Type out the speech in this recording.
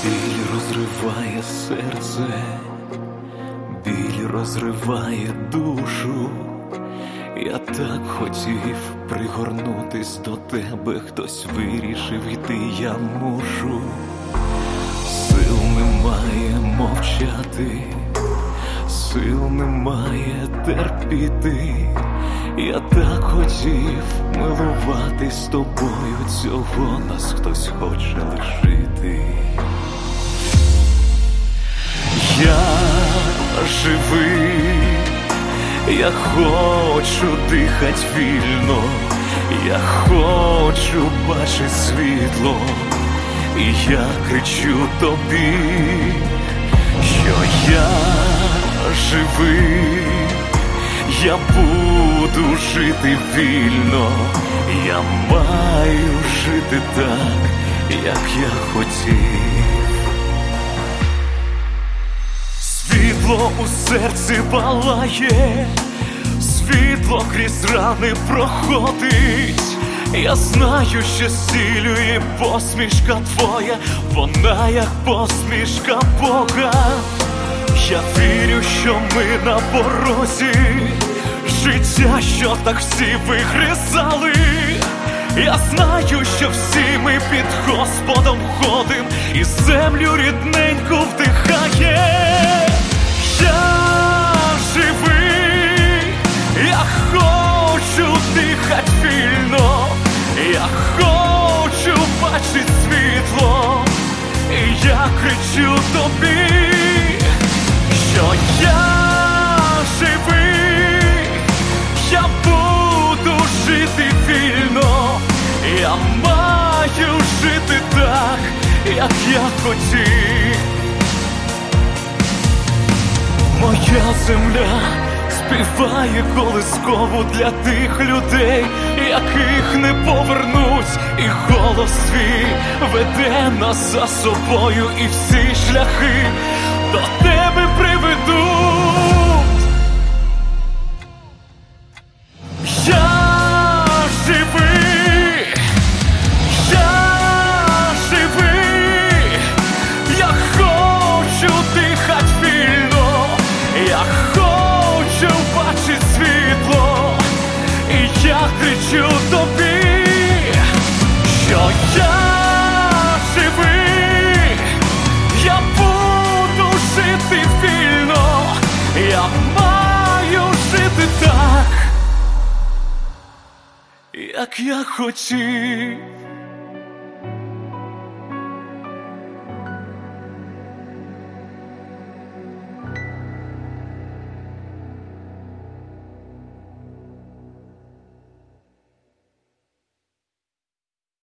Біль розриває серце, біль розриває душу. Я так хотів пригорнутись до тебе, хтось вирішив йти, я мушу. Сил немає мовчати, сил немає терпіти. Я так хотів милуватись тобою, цього нас хтось хоче лишити. Я живий, я хочу дихать вільно, я хочу бачить світло, і я кричу тобі, що я живий, я буду жити вільно, я маю жити так, як я хотів. Світло у серці палає, світло крізь рани проходить. Я знаю, що зцілює посмішка твоя, вона як посмішка Бога. Я вірю, що ми на порозі життя, що так всі вигризали. Я знаю, що всі ми під Господом ходим і землю рідненьку вдихає. Я живий, я хочу дихать вільно, я хочу бачить світло, і я кричу тобі, що я живий, я буду жити вільно, я маю жити так, як я хотів. Моя земля співає колискову для тих людей, яких не повернуть, і голос свій веде нас за собою, і всі шляхи до тебе приведуть. Я живий, я живий, я хочу дихать вільно, я хочу бачить світло, і я кричу тобі, що я живий, я буду жити вільно, я маю жити так, як я хотів.